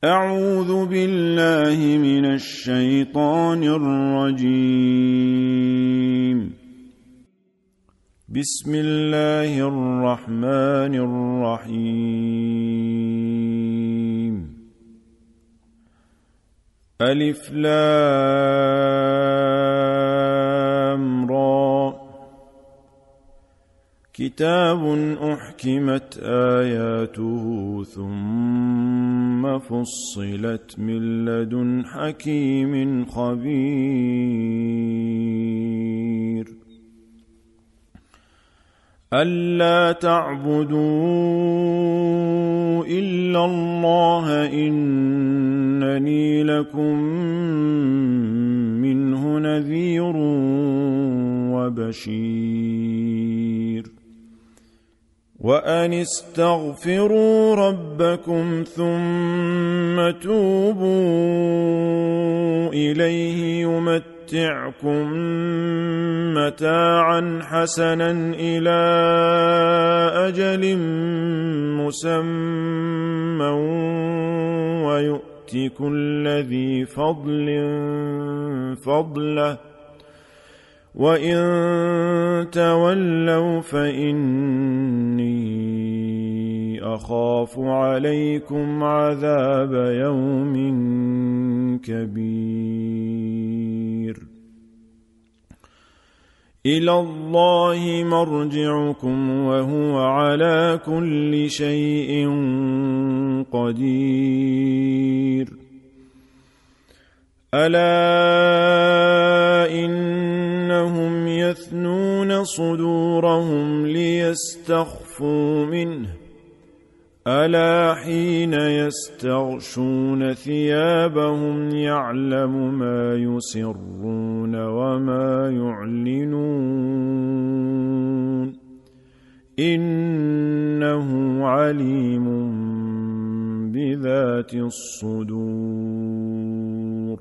أعوذ بالله من الشيطان الرجيم. بسم الله الرحمن الرحيم. ألف لام را. كتاب أحكمت آياته ثم فصلت من لدن حكيم خبير. ألا تعبدوا إلا الله إنني لكم منه نذير وبشير. وأن استغفروا ربكم ثم توبوا إليه يمتعكم متاعا حسنا إلى أجل مسمى ويؤت كل ذي فضل فضله وإن تولوا فإني أخاف عليكم عذاب يوم كبير. إلى الله مرجعكم وهو على كل شيء قدير. ألا إنهم يثنون صدورهم ليستخفوا منه ألا حين يستغشون ثيابهم يعلم ما يسرون وما يعلنون إنه عليم بذات الصدور.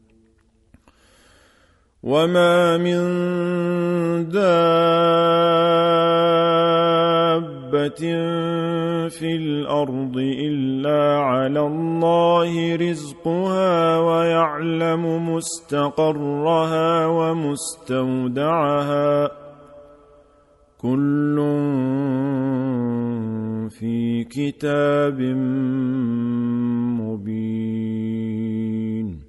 وما من دابة في الأرض إلا على الله رزقها ويعلم مستقرها ومستودعها كل في كتاب مبين.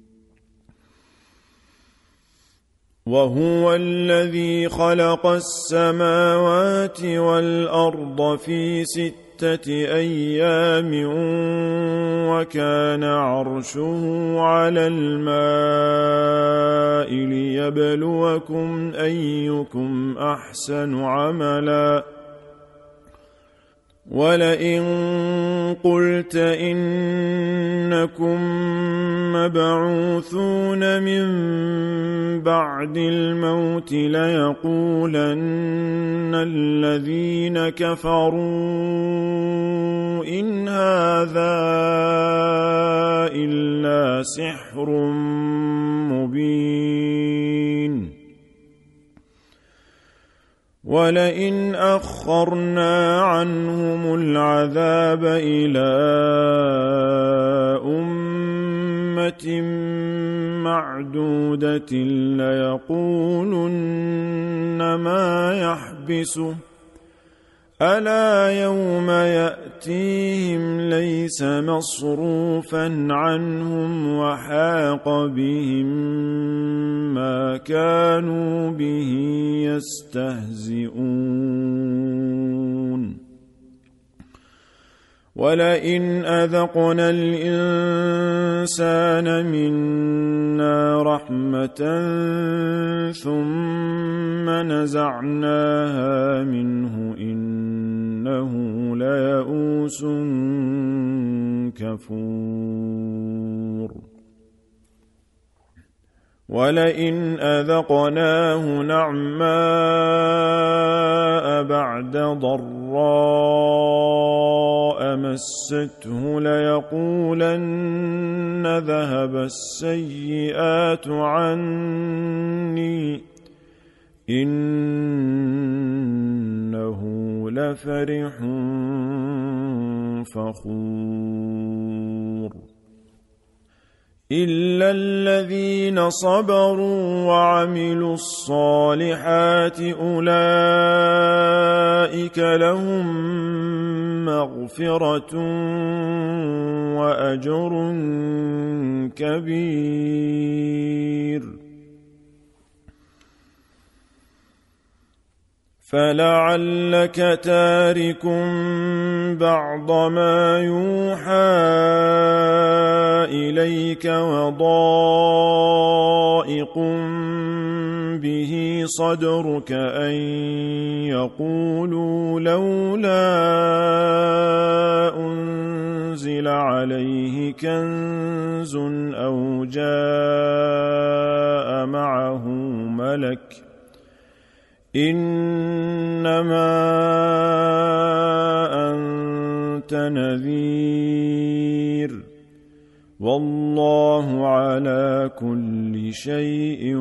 وهو الذي خلق السماوات والأرض في 6 أيام وكان عرشه على الماء ليبلوكم أيكم أحسن عملا. ولئن قلت إنكم مبعوثون من بعد الموت ليقولن الذين كفروا إن هذا إلا سحر مبين. ولئن أخرنا عنهم العذاب إلى أمة معدودة ليقولن ما يحبسه ألا يوم يأتيهم ليس مصروفا عنهم وحاق بهم ما كانوا به يستهزئون. ولئن أذقنا الإنسان منا رحمة ثم نزعناها منه إنه ليئوس كفور. ولئن أذقناه نعماء بعد ضراء مسته ليقولن ذهب السيئات عني إنه لفرح فخور. إلا الذين صبروا وعملوا الصالحات أولئك لهم مغفرة وأجر كبير فلعلك تارك بعض ما يوحى إليك وضائق به صدرك أن يقولوا لولا أنزل عليه كنز أو جاء معه ملك إنما أنت نذير والله على كل شيء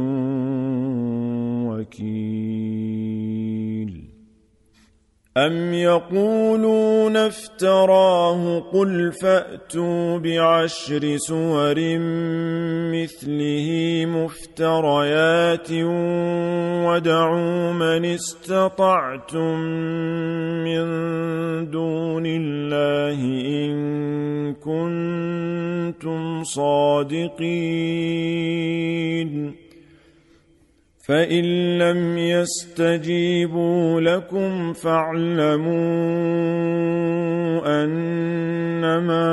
وكيل أم يقولون افتراه قل فأتوا بعشر سور مثله مفتريات ودعوا من استطعتم من دون الله إن كنتم صادقين فإن لم يستجيبوا لكم فاعلموا أنما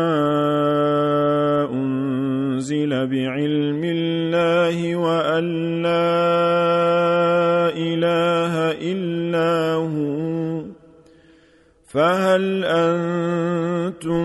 أنزل بعلم الله وأن لا إله إلا هو فهل أنتم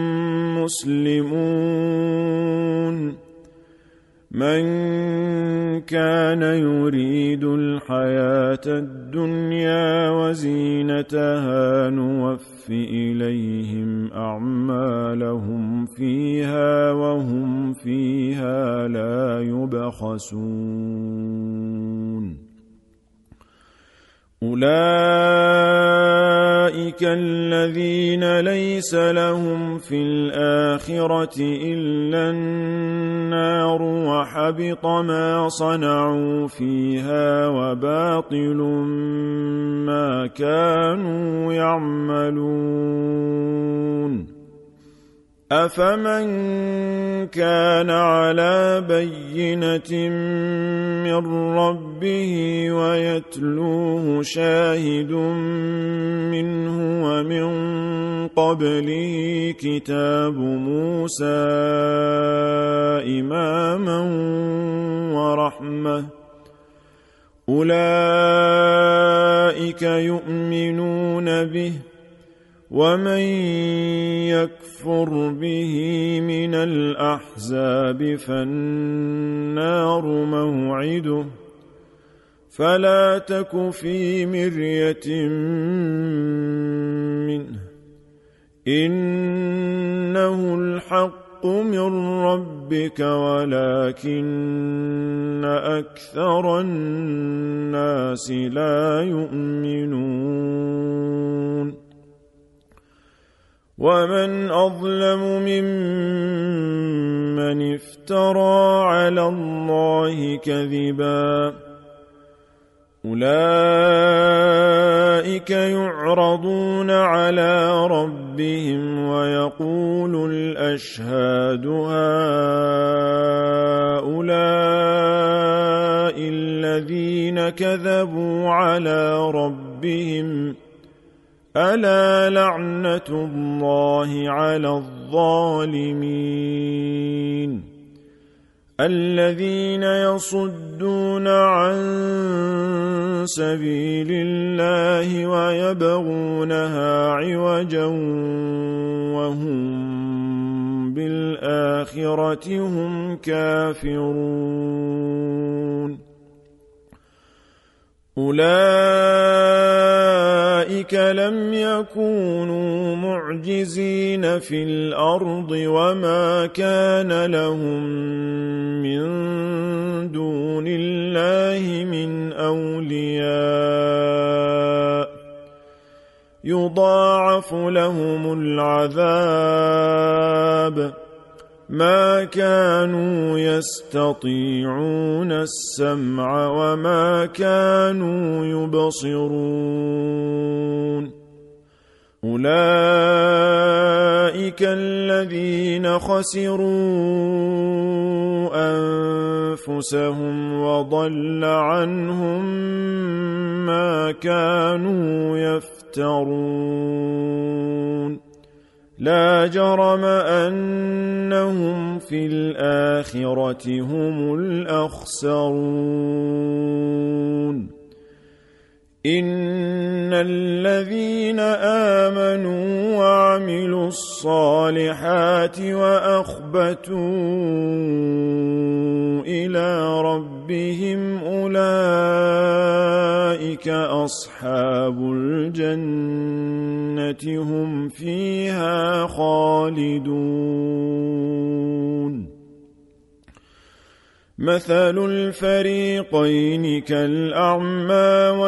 مسلمون من كان يريد الحياة الدنيا وزينتها نوف إليهم أعمالهم فيها وهم فيها لا يبخسون أولئك الذين ليس لهم في الآخرة إلا النار وحبط ما صنعوا فيها وباطل ما كانوا يعملون أفمن كان على بينة من ربه ويتلوه شاهد منه ومن قبله كتاب موسى إماما ورحمة أولئك يؤمنون به ومن يكفر به من الأحزاب فالنار موعده فلا تك في مرية منه إنه الحق من ربك ولكن أكثر الناس لا يؤمنون ومن أظلم ممن افترى على الله كذبا أولئك يعرضون على ربهم ويقول الأشهاد هؤلاء الذين كذبوا على ربهم ألا لعنة الله على الظالمين الذين يصدون عن سبيل الله ويبغونها عوجا وهم بالآخرة هم كافرون أولئك لم يكونوا معجزين في الأرض وما كان لهم من دون الله من أولياء يضاعف لهم العذاب ما كانوا يستطيعون السمع وما كانوا يبصرون أولئك الذين خسروا أنفسهم وضل عنهم ما كانوا يفترون لا جرم أنهم في الآخرة هم الأخسرون إن الذين آمنوا وعملوا الصالحات وأخبتوا إلى ربهم أولئك أصحاب الجنة هم فيها خالدون مثل الفريقين كالأعمى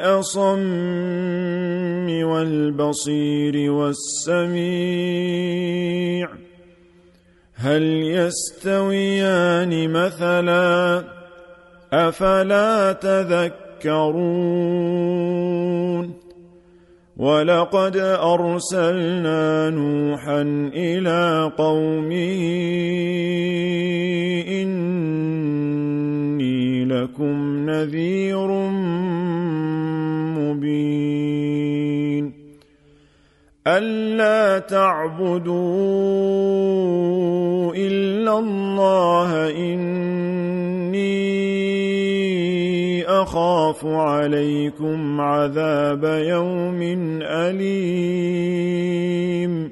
والأصم والبصير والسميع هل يستويان مثلا أفلا تذكرون ولقد أرسلنا نوحا إلى قومه إني لكم نذير مبين ألا تعبدوا إلا الله إني أخاف عليكم عذاب يوم أليم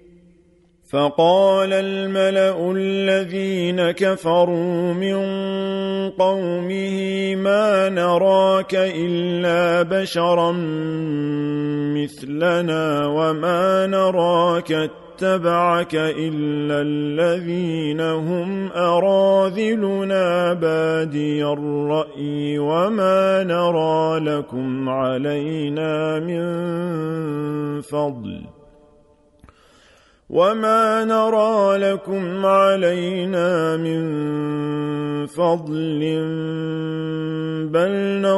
فقال الملأ الذين كفروا من قومه ما نراك إلا بشرا مثلنا وما نراك اتبعك إلا الذين هم أراذلنا بادي الرأي وما نرى لكم علينا من فضل بل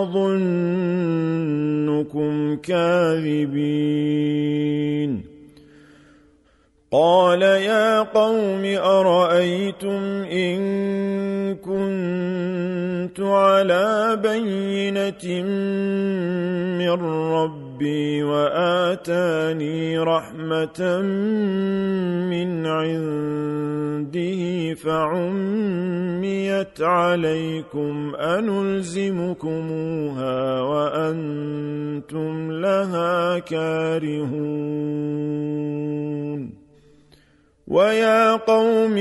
نظنكم كاذبين قال يا قوم أرأيتم إن كنت على بينة من ربي وآتاني رحمة من عنده فعميت عليكم أنلزمكموها وأنتم لها كارهون ويا قوم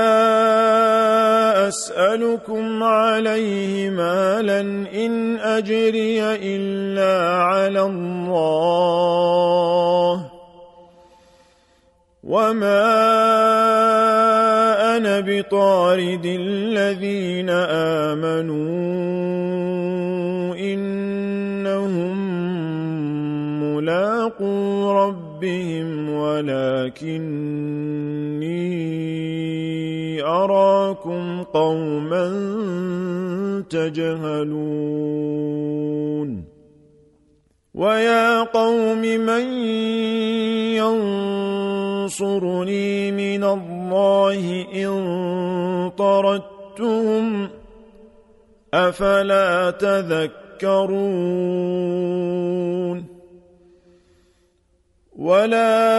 لا أسألكم عليه مالا إن أجري إلا على الله وما أنا بطارد الذين آمنوا إنهم ملاقو ربهم ولكني أراكم قوما تجهلون ويا قوم من ينصرني من الله إن طردتهم أفلا تذكرون ولا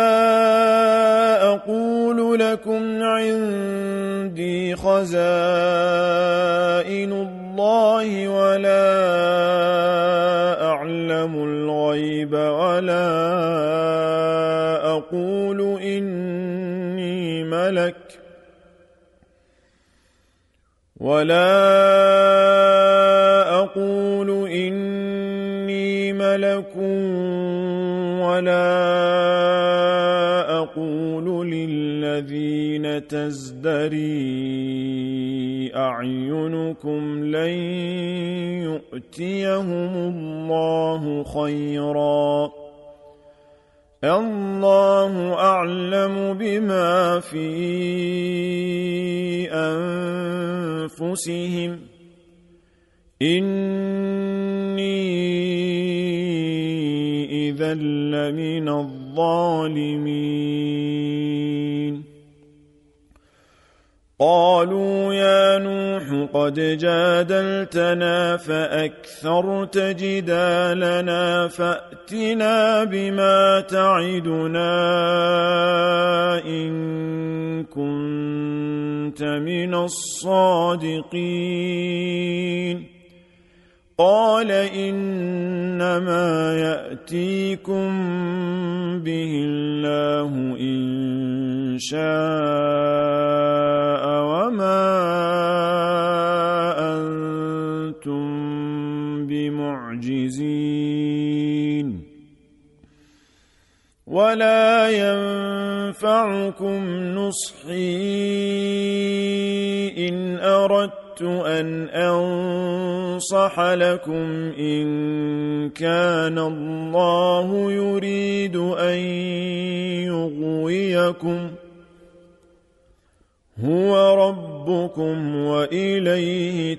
أقول لكم عندي خزائن الله ولا أعلم الغيب ولا أقول إني ملك ولا أقول للذين تزدري أعينكم لن يؤتيهم الله خيرا الله أعلم بما في أنفسهم إني إذا لمن الظالمين قالوا يا نوح قد جادلتنا فأكثرت جدالنا فأتنا بما تعدنا إن كنت من الصادقين قال إنما يأتيكم به الله إن شاء وما أنتم بمعجزين ولا ينفعكم نصحي إن أردت أن أنصح لكم إن كان الله يريد أن يغويكم هو ربكم وإليه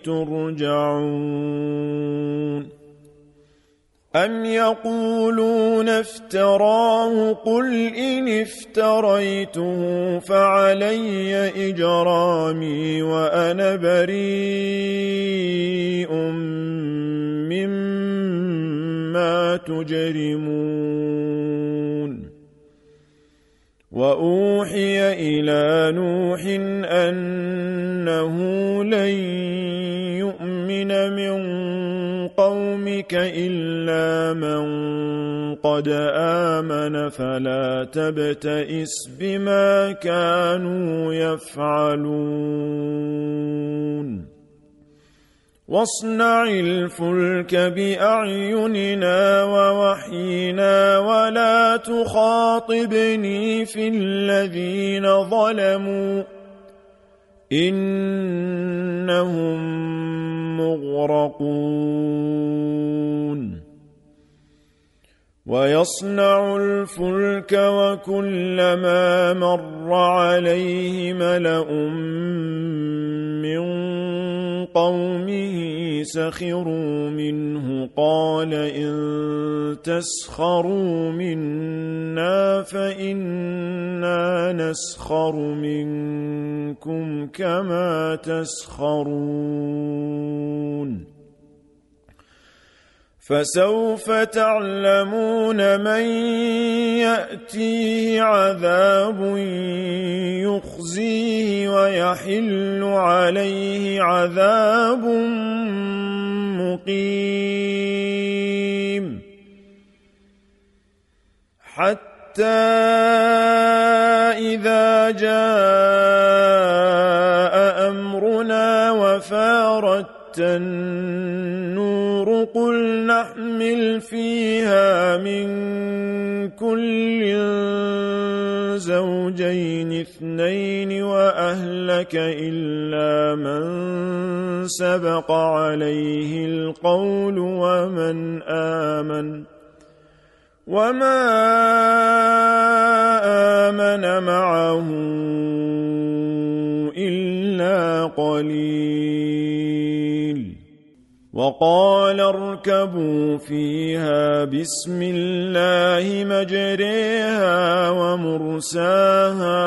ترجعون أم يقولون افتراه قل إن افتريته فعلي إجرامي وأنا بريء مما تجرمون وأوحي إلى نوح أنه لن يؤمن من قومك إلا من قد آمن فلا تبتئس بما كانوا يفعلون واصنع الفلك بأعيننا ووحينا ولا تخاطبني في الذين ظلموا إنهم مغرقون ويصنع الفلك وكلما مر عليه ملأ من قومه سخروا منه قال إن تسخروا منا فإنا نسخر منكم كما تسخرون فسوف تعلمون من يأتيه عذاب يخزيه ويحل عليه عذاب مقيم حتى إذا جاء أمرنا وفارت النور قل نحمل فيها من كل زوجين اثنين وأهلك إلا من سبق عليه القول ومن آمن وما آمن معه إلا قليل وقال اركبوا فيها بسم الله مجريها ومرساها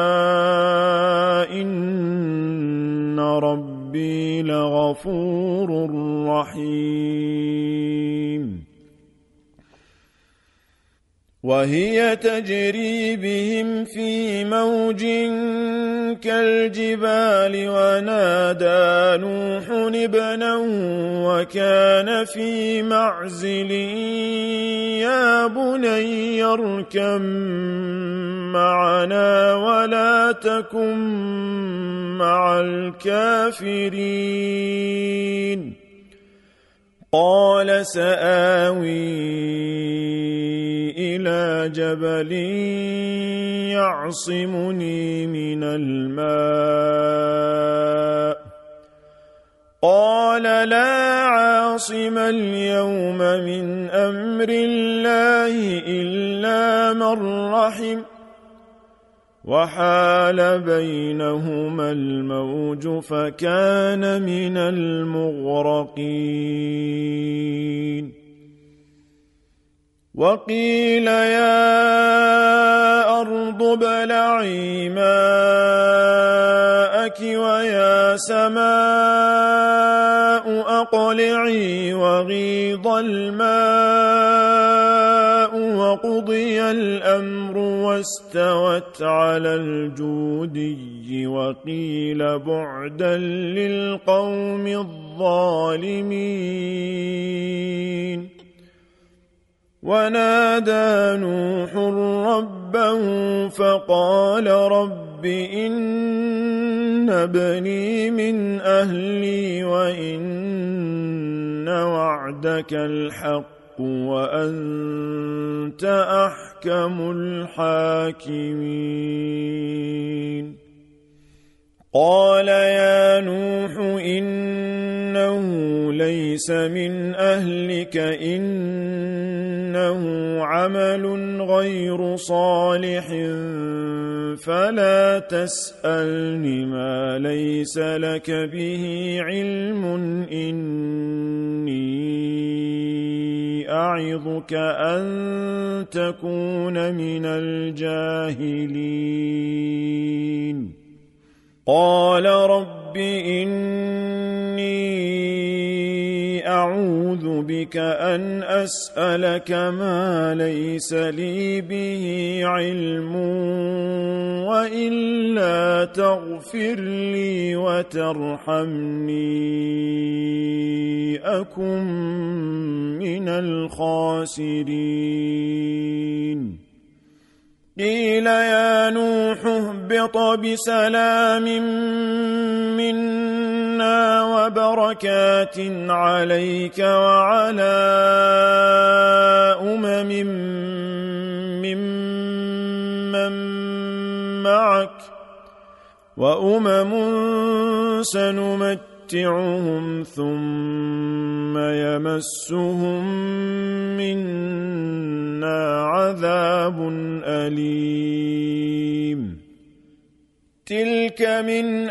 إن ربي لغفور رحيم وهي تجري بهم في موج كالجبال ونادى نوح ابنه وكان في معزل يا بني اركب معنا ولا تكن مع الكافرين قال سآوي إلى جبل يعصمني من الماء قال لا عاصم اليوم من أمر الله إلا من رحم وحال بينهما الموج فكان من المغرقين وقيل يا أرض ابلعي ماءك ويا سماء أقلعي وغيض الماء وقضي الأمر واستوت على الجودي وقيل بعدا للقوم الظالمين ونادى نوح ربه فقال رب إن ابني من أهلي وإن وعدك الحق وأنت أحكم الحاكمين قال يا نوح إنه ليس من أهلك إنه عمل غير صالح فلا تسألني ما ليس لك به علم إني أعظك أن تكون من الجاهلين قال رب إني أعوذ بك أن أسألك ما ليس لي به علم وإلا تغفر لي وترحمني أكن من الخاسرين قيل يا نوح اهبط بسلام منا وبركات عليك وعلى ممن معك وأمم سنمتعهم ثم يمسهم منا عذاب أليم تلك من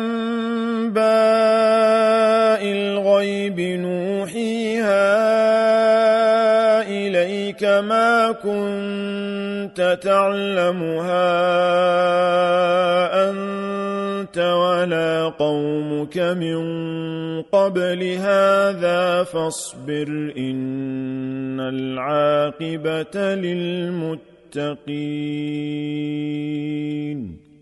أنباء الغيب نوحيها إليك ما كنت تعلمها أنت ولا قومك من قبل هذا فاصبر إن العاقبة للمتقين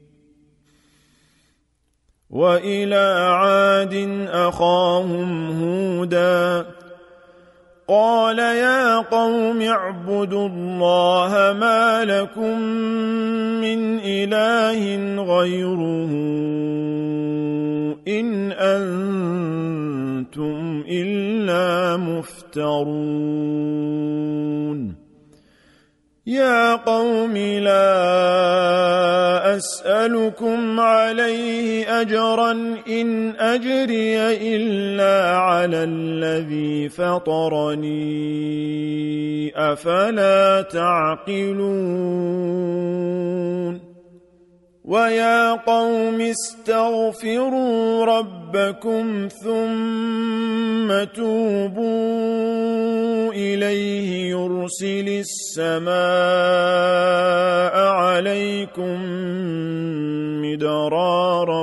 وإلى عاد أخاهم هودا قال يا قوم اعبدوا الله ما لكم من إله غيره إن أنتم إلا مفترون يا قوم لا أسألكم عليه أجرا إن أجري إلا على الذي فطرني أفلا تعقلون ويا قوم استغفروا ربكم ثم توبوا إليه يرسل السماء عليكم مدرارا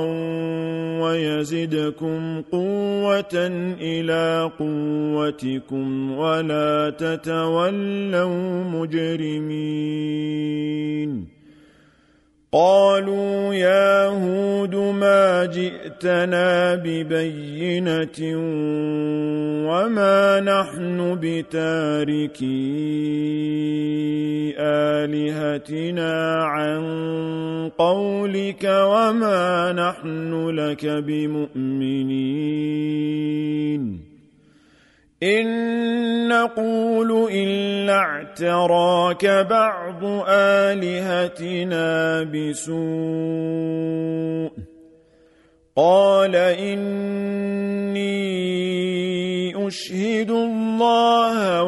ويزدكم قوة إلى قوتكم ولا تتولوا مجرمين قالوا يا هود ما جئتنا ببينة وما نحن بتاركي آلهتنا عن قولك وما نحن لك بمؤمنين إن نقول إلا اعتراك بعض آلهتنا بسوء قال إني أشهد الله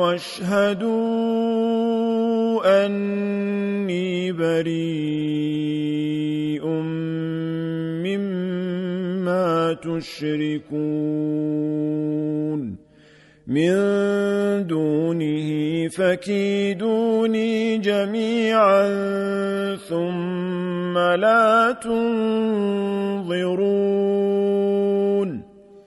واشهدوا أني بريء مما تشركون من دونه فكيدوني جميعا ثم لا تنظرون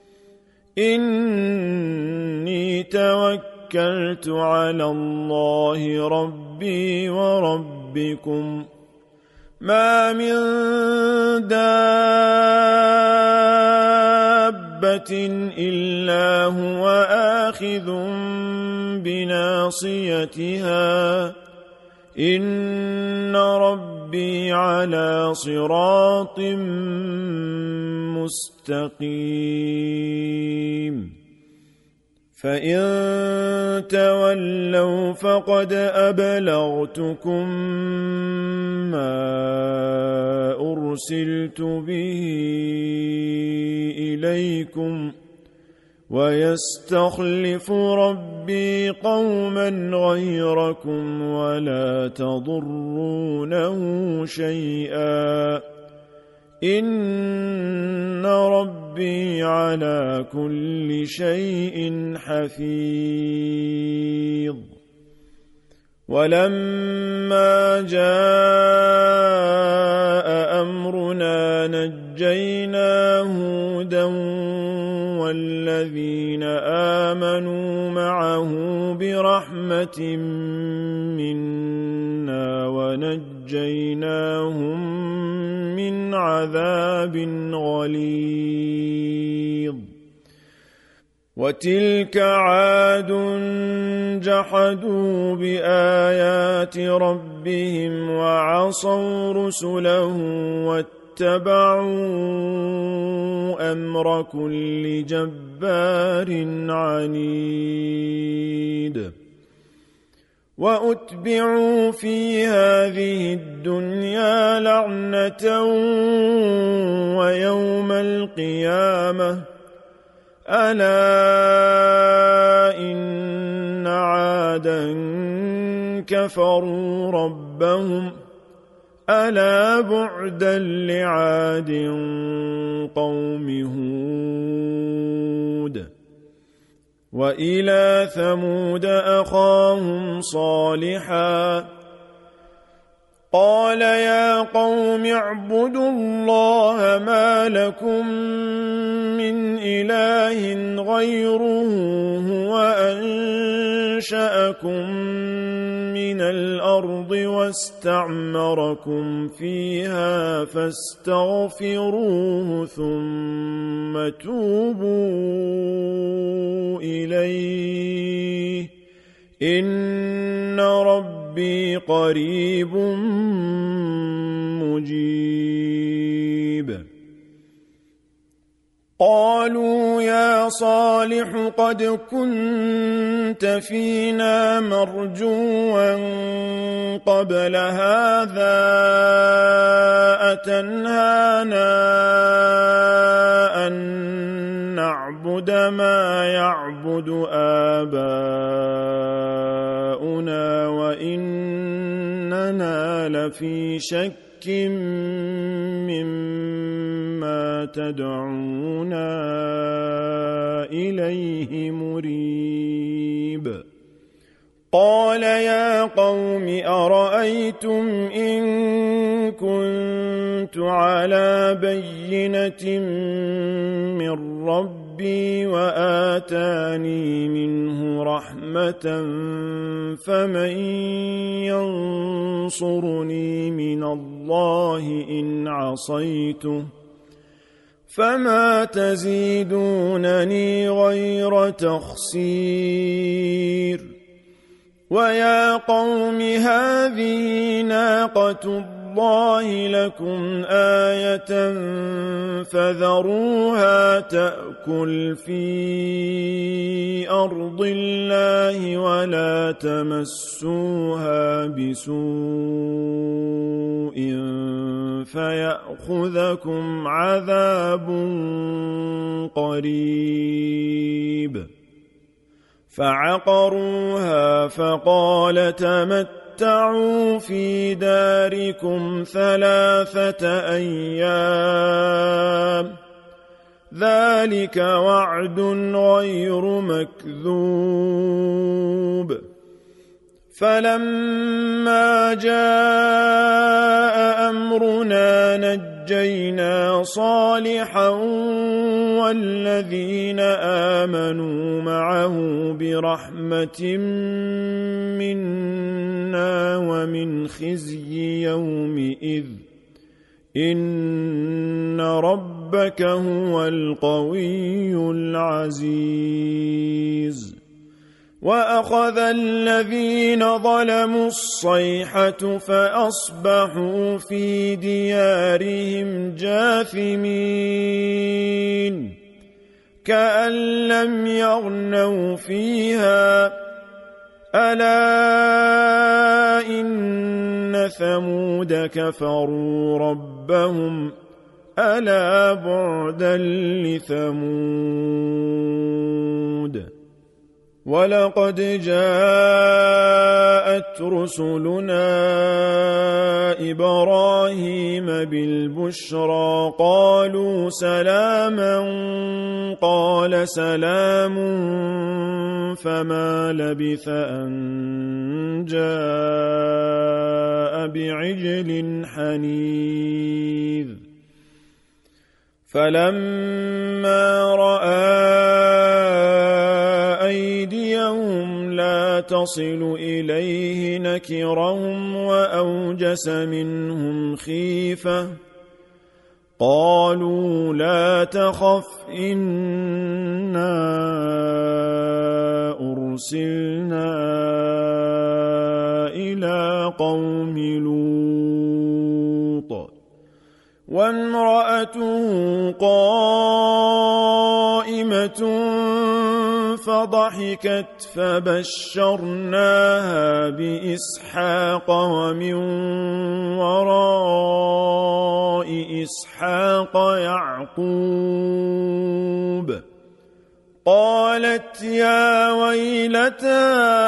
إني توكلت على الله ربي وربكم ما من دابة إلا هو آخذ بناصيتها إن ربي على صراط مستقيم فإن تولوا فقد أبلغتكم ما أرسلت به إليكم ويستخلف ربي قوما غيركم ولا تضرونه شيئا إن ربي على كل شيء حفيظ ولما جاء أمرنا نجينا هودا والذين آمنوا معه برحمة منا ونجيناهم من عذاب غليظ وتلك عاد جحدوا بآيات ربهم وعصوا رسله واتبعوا أمر كل جبار عنيد وأتبعوا في هذه الدنيا لعنة ويوم القيامة ألا إن عادا كفروا ربهم ألا بعدا لعاد قوم هود وإلى ثمود أخاهم صالحا قال يا قوم اعبدوا الله ما لكم من إله غيره هو أنشأكم من الأرض واستعمركم فيها فاستغفروه ثم توبوا إليه إن ربي قريب مجيب قالوا يا صالح قد كنت فينا مرجوا قبل هذا أتنهانا أن نعبد ما يعبد آباؤنا وإننا لفي شك مما تدعونا إليه مريب قال يا قوم أرأيتم إن كنت على بينة من ربي وآتاني منه رحمة فمن ينصرني من الله إن عصيته فما تزيدونني غير تخسير ويا قوم هذه ناقة الله لكم آية فذروها تأكل في أرض الله ولا تمسوها بسوء فيأخذكم عذاب قريب. فعقروها فقال تمتعوا في داركم 3 أيام ذلك وعد غير مكذوب. فلما جاء أمرنا نجينا صالحا والذين آمنوا معه برحمة منا ومن خزي يومئذ إن ربك هو القوي العزيز. وأخذ الذين ظلموا الصيحة فأصبحوا في ديارهم جاثمين كأن لم يغنوا فيها ألا إن ثمود كفروا ربهم ألا بعدا لثمود. ولقد جاءت رسلنا إبراهيم بالبشرى قالوا سلاما قال سلام فما لبث أن جاء بعجل حنيذ. فلما رأى أيديهم لا تصل إليه نكرهم وأوجس منهم خيفة قالوا لا تخف إنا أرسلنا إلى قوم لوط وامرأته قائمة فضحكت فبشرناها بإسحاق ومن وراء إسحاق يعقوب. قالت يا ويلتى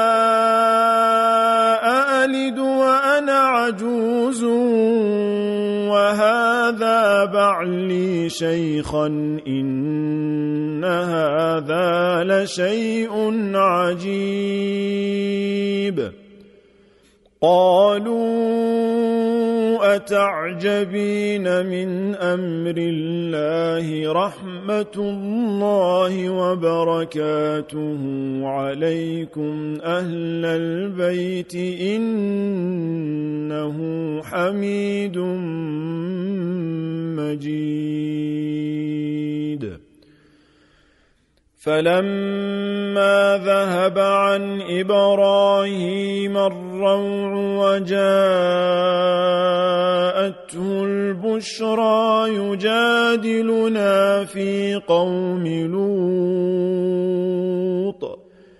أألد وأنا عجوز وهذا بعلي شيخا إن هذا لشيء عجيب. قالوا أتعجبين من أمر الله رحمة الله وبركاته عليكم أهل البيت إنه حميد مجيد. فلما ذهب عن إبراهيم الروع وجاءته البشرى يجادلنا في قوم لوط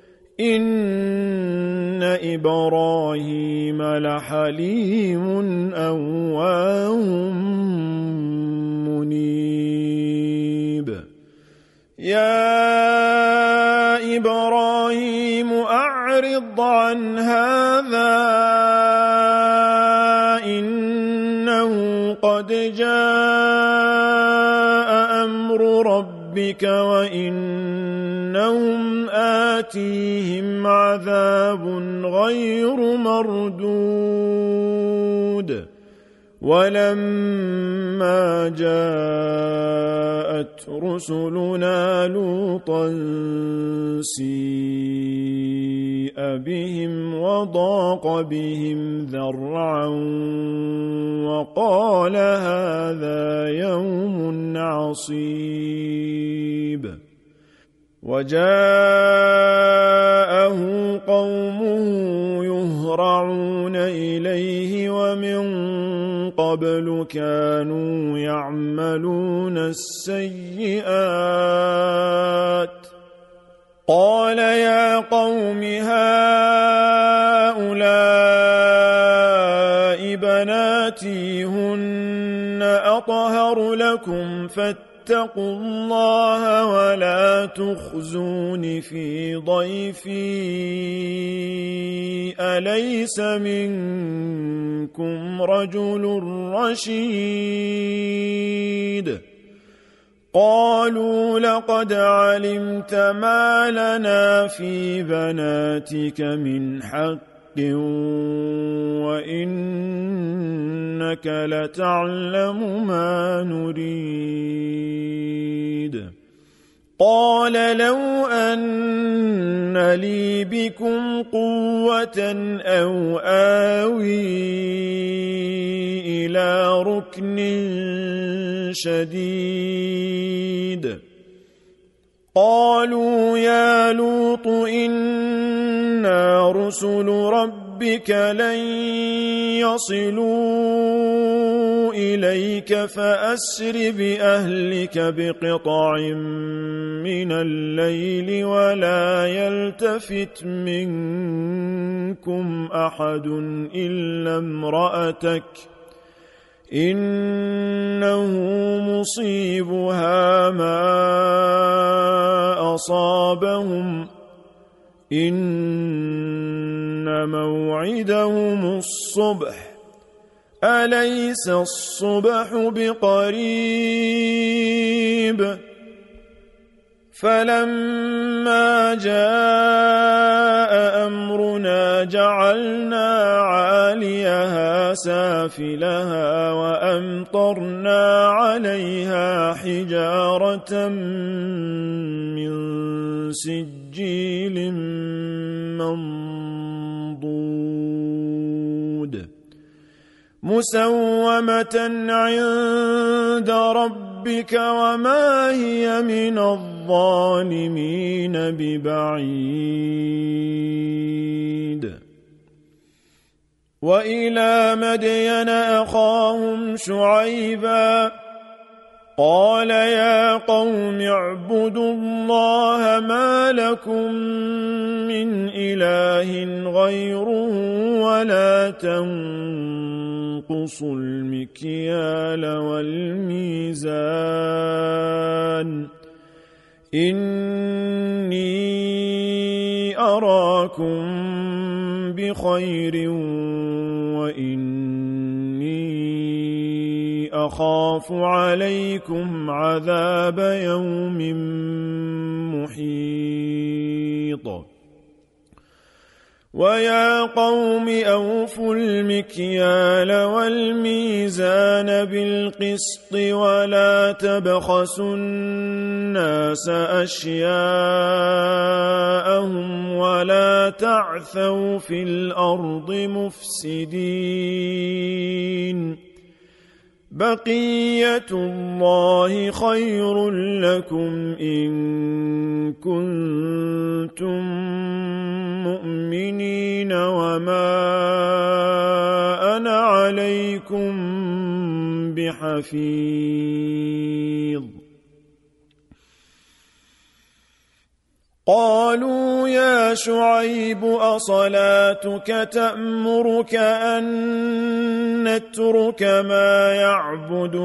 إن إبراهيم لحليم أواه منيب. يا إبراهيم أعرض عن هذا إنه قد جاء أمر ربك وإنهم آتيهم عذاب غير مردود. ولما جاءت رسلنا لوطا سيء بهم وضاق بهم ذرعا وقال هذا يوم عصيب. وجاءه قومه يهرعون إليه ومن قبل كانوا يعملون السيئات قال يا قوم هؤلاء بناتي هن أطهر لكم فاتقوا الله ولا تخزون في ضيفي أليس منكم رجل رشيد قالوا لقد علمت ما لنا في بناتك من حق وإنك لتعلم ما نريد قال لو أن لي بكم قوة أو آوي إلى ركن شديد قالوا يا لوط إنا رسل ربك لن يصلوا إليك فأسر بأهلك بقطع من الليل ولا يلتفت منكم أحد إلا امرأتك إنه مصيبها ما أصابهم إن موعدهم الصبح أليس الصبح بقريب فلما جاء أمرنا جعلنا عاليها سافلها وأمطرنا عليها حجارة من سجيل منضود مسومة عند ربك وما هي من الظالمين ببعيد وإلى مدين أخاهم شعيبا قال يا قوم اعبدوا الله ما لكم من إله غيره ولا تنقصوا المكيال والميزان إني أراكم بخير وإني أخاف عليكم عذاب يوم محيط ويا قوم أوفوا المكيال والميزان بالقسط ولا تبخسوا الناس أشياءهم ولا تعثوا في الأرض مفسدين بقية الله خير لكم إن كنتم مؤمنين وما أنا عليكم بحفيظ قالوا يا شعيب أصلاتك تأمرك أن نترك ما يعبد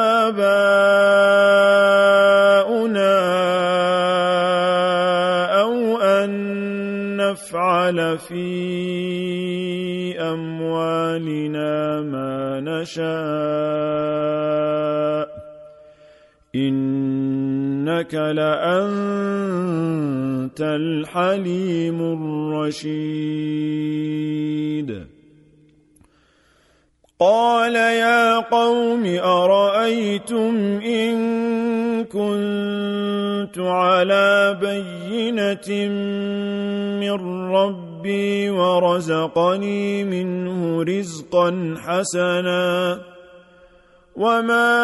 آباؤنا أو أن نفعل في أموالنا ما نشاء إنك لأنت الحليم الرشيد قال يا قوم أرأيتم إن كنت على بينة من ربي ورزقني منه رزقا حسنا وما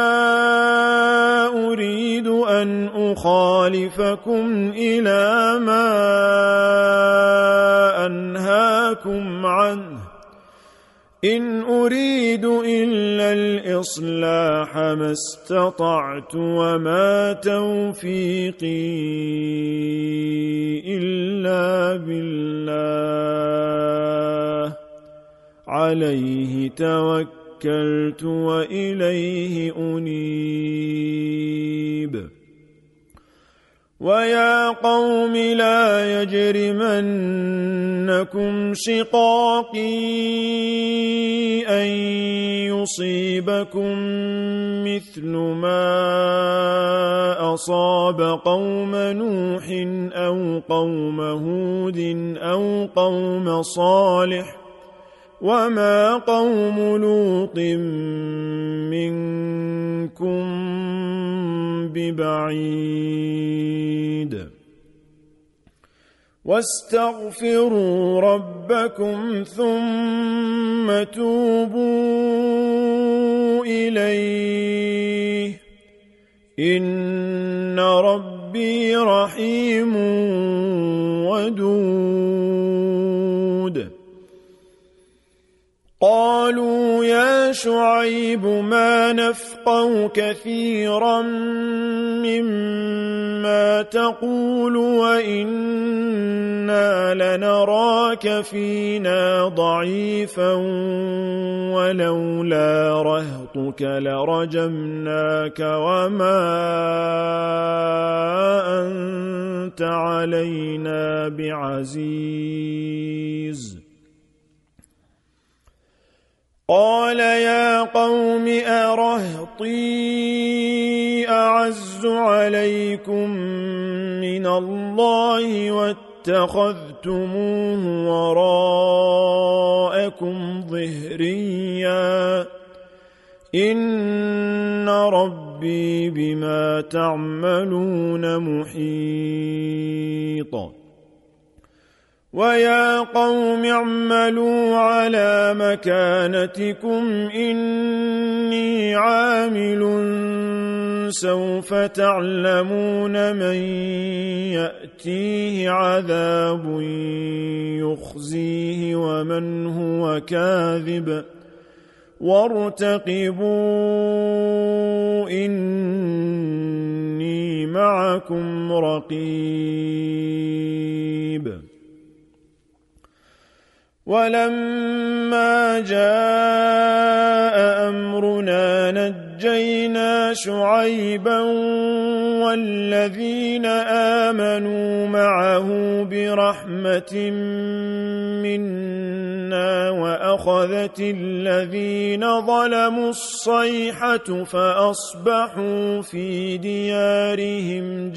أريد أن أخالفكم إلى ما أنهاكم عنه إن أريد إلا الإصلاح ما استطعت وما توفيقي إلا بالله عليه توكلت وإليه أنيب ويا قوم لا يجرمنكم شقاقي أن يصيبكم مثل ما أصاب قوم نوح أو قوم هود أو قوم صالح وما قوم لوط منكم ببعيد واستغفروا ربكم ثم توبوا إليه إن ربي رحيم ودود قالوا يا شعيب ما نفقه كثيرا مما تقول وإنا لنراك فينا ضعيفا ولولا رهطك لرجمناك وما أنت علينا بعزيز قال يا قوم أرهطي أعز عليكم من الله واتخذتموه وراءكم ظهريا إن ربي بما تعملون محيط ويا قوم اعملوا على مكانتكم إني عامل سوف تعلمون من يأتيه عذاب يخزيه ومن هو كاذب وارتقبوا إني معكم رقيب ولما جاء أمرنا نجينا شعيبا والذين آمنوا معه برحمة منا وأخذت الذين ظلموا الصيحة فأصبحوا في ديارهم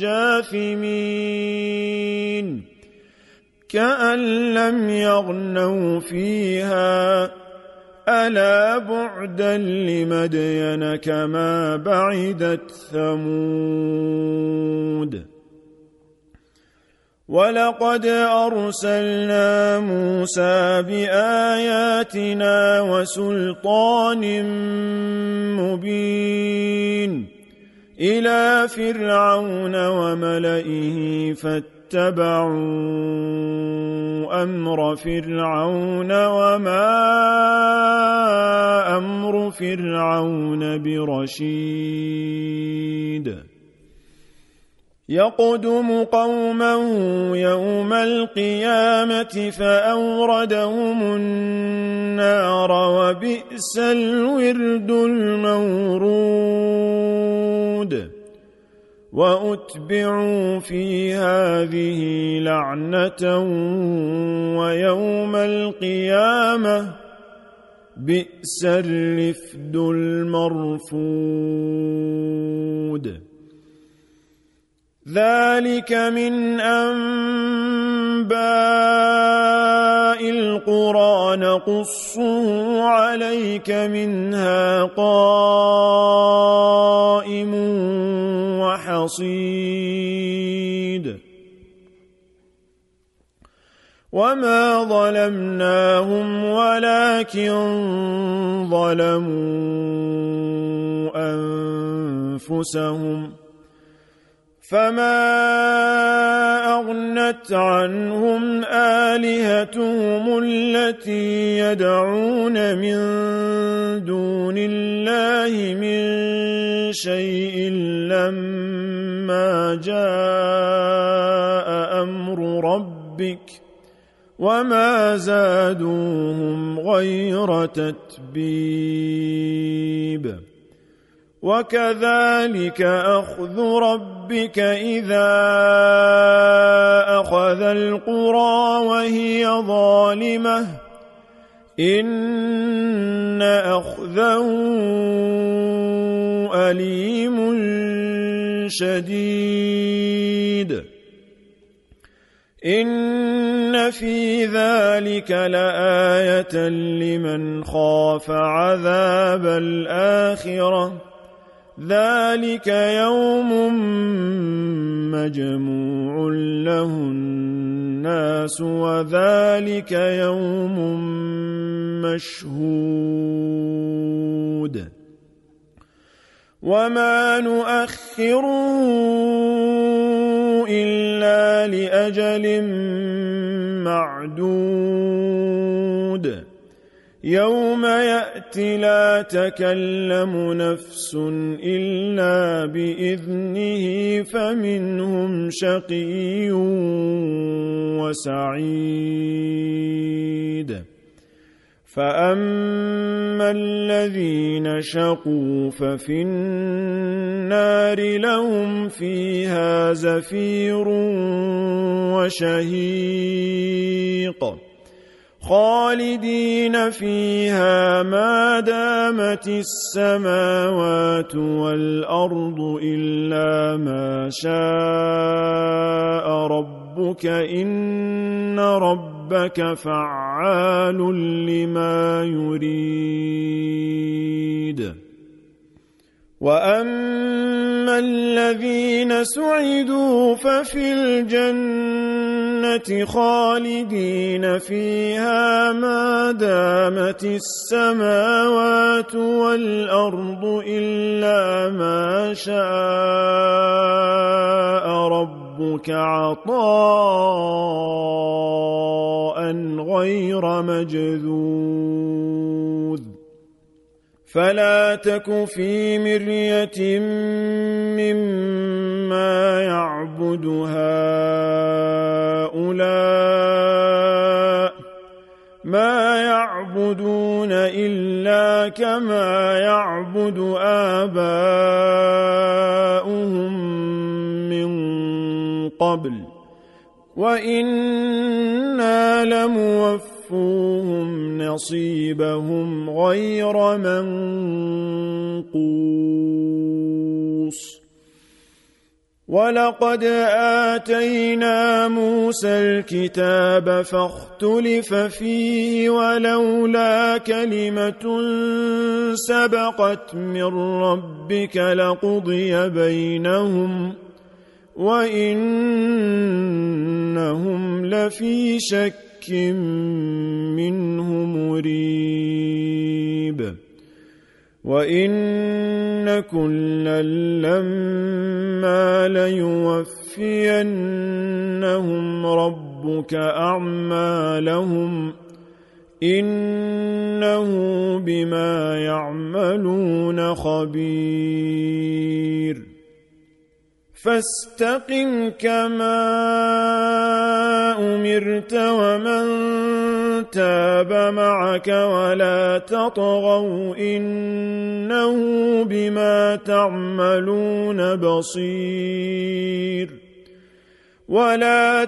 جاثمين كأن لم يغنوا فيها ألا بعدا لمدين كما بعدت ثمود ولقد أرسلنا موسى بآياتنا وسلطان مبين إلى فرعون وملئه اتبعوا أمر فرعون وما أمر فرعون برشيد يقدم قومه يوم القيامة فأوردهم النار وبئس الورد المورود وأتبعوا في هذه لعنة ويوم القيامة بئس الرفد المرفود ذلك من أنباء القرى نقصه عليك منها قائم وحصيد وما ظلمناهم ولكن ظلموا أنفسهم فما أغنت عنهم آلهتهم التي يدعون من دون الله من شيء لما جاء أمر ربك وما زادوهم غير تتبيب وكذلك أخذ ربك إذا أخذ القرى وهي ظالمة إن أخذه أليم شديد إن في ذلك لآية لمن خاف عذاب الآخرة ذلك يوم مجموع له الناس وذلك يوم مشهود وما نؤخره إلا لأجل معدود يوم يأتي لا تكلم نفس إلا بإذنه فمنهم شقي وسعيد فأما الذين شقوا ففي النار لهم فيها زفير وشهيق خالدين فيها ما دامت السماوات والأرض إلا ما شاء ربك إن ربك فعال لما يريد وأما الذين سعدوا ففي الجنة خالدين فيها ما دامت السماوات والأرض إلا ما شاء ربك عطاء غير مجذوذ فلا تك في مرية مما يعبد هؤلاء ما يعبدون إلا كما يعبد آباؤهم من قبل وإنا لموفوهم نصيبهم غير منقوص ولقد آتينا موسى الكتاب فاختلف فيه ولولا كلمة سبقت من ربك لقضي بينهم وإنهم لفي شك منه مريب وإن كلا لما ليوفينهم ربك أعمالهم إنه بما يعملون خبير فاستقم كما أمرت ومن تاب معك ولا تطغوا إنه بما تعملون بصير ولا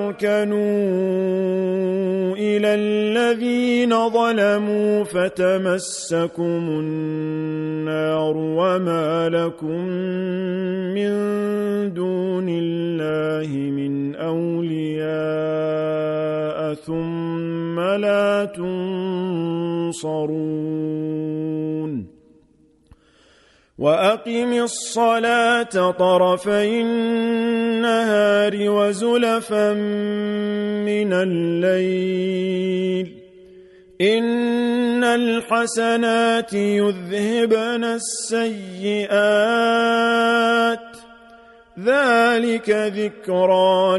تركنوا إلى الذين ظلموا فتمسكم النار وما لكم من دون الله من أولياء ثم لا تنصرون وأقم الصلاة طرفي النهار وزلفا من الليل إن الحسنات يذهبن السيئات ذلك ذلك ذكرى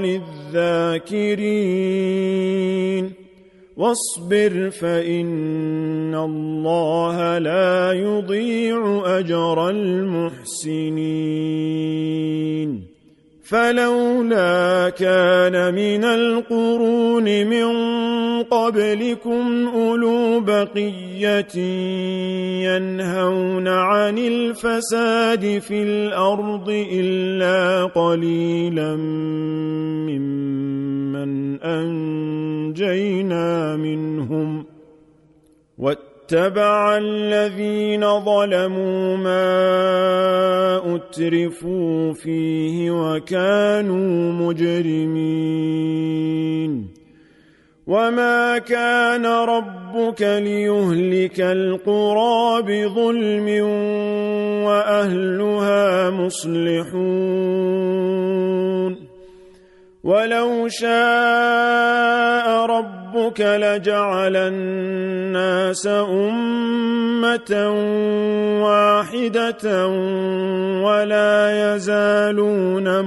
للذاكرين واصبر فإن الله لا يضيع أجر المحسنين فلولا كان من القرون من قبلكم أولو بقية ينهون عن الفساد في الأرض إلا قليلا ممن أنجينا منهم واتبع الذين ظلموا ما أترفوا فيه وكانوا مجرمين وما كان ربك ليهلك القرى بظلم وأهلها مصلحون ولو شاء ربك لجعل الناس أمة واحدة ولا يزالون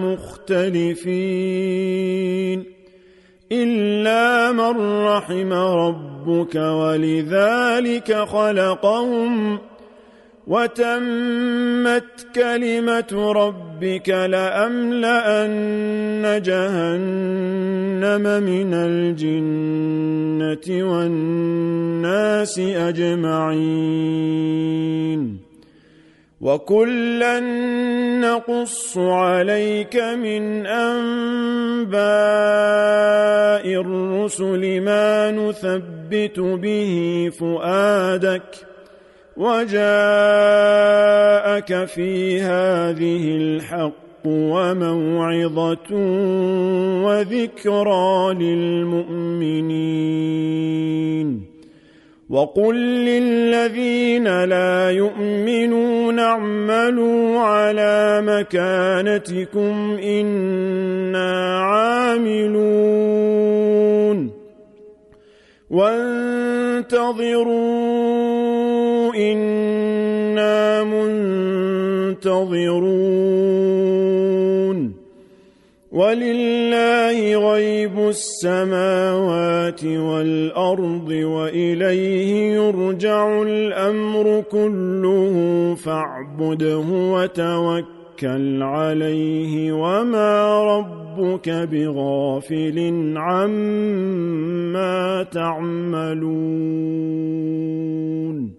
مختلفين إلا من رحم ربك ولذلك خلقهم وتمت كلمة ربك لأملأن جهنم من الجنة والناس أجمعين وكلا نقص عليك من أنباء الرسل ما نثبت به فؤادك وجاءك في هذه الحق وموعظة وذكرى للمؤمنين وقل للذين لا يؤمنون اعملوا على مكانتكم إنا عاملون وانتظروا إنا منتظرون ولله غيب السماوات والأرض وإليه يرجع الأمر كله فاعبده وتوكل عليه وما ربك بغافل عما تعملون